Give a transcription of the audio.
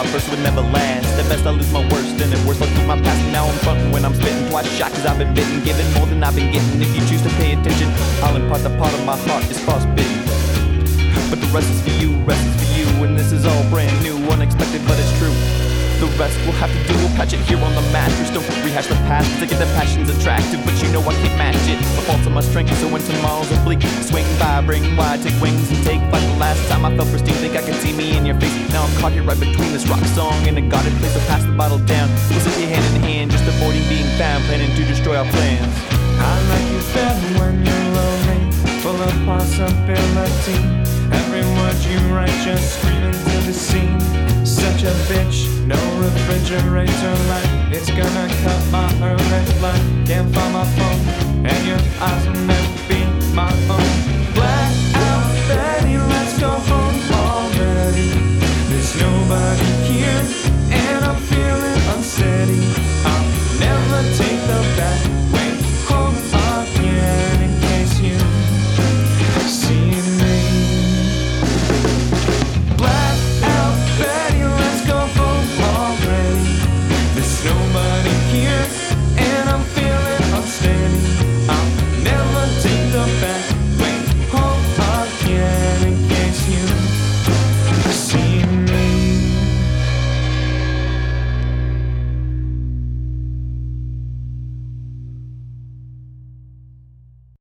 my verse would never last. At best I lose my worst, and at worst I'll keep my past. Now I'm frontin' when I'm spittin', twice shot cause I've been bitten. Giving more than I've been getting. If you choose to pay attention, I'll impart the part of my heart is frostbitten. But the rest is for you, rest is for you. And this is all brand new, unexpected but it's true. The rest we'll have to do, we'll patch it here on the mattress. Don't rehash the past, to get the passion's attractive. But you know I can't match it, the faults of my strength. So when tomorrow's oblique, swing by, bring wide, take wings and take flight. The last time I felt pristine, think I could see me in your face. Now I'm caught here right between this rock song and a guarded place. So pass the bottle down, we'll sit here hand in hand, just avoiding being found, planning to destroy our plans. I like you better when you're lonely, full of possibility. Every word you write just screaming to the scene. Such a bitch, no refrigerator light. It's got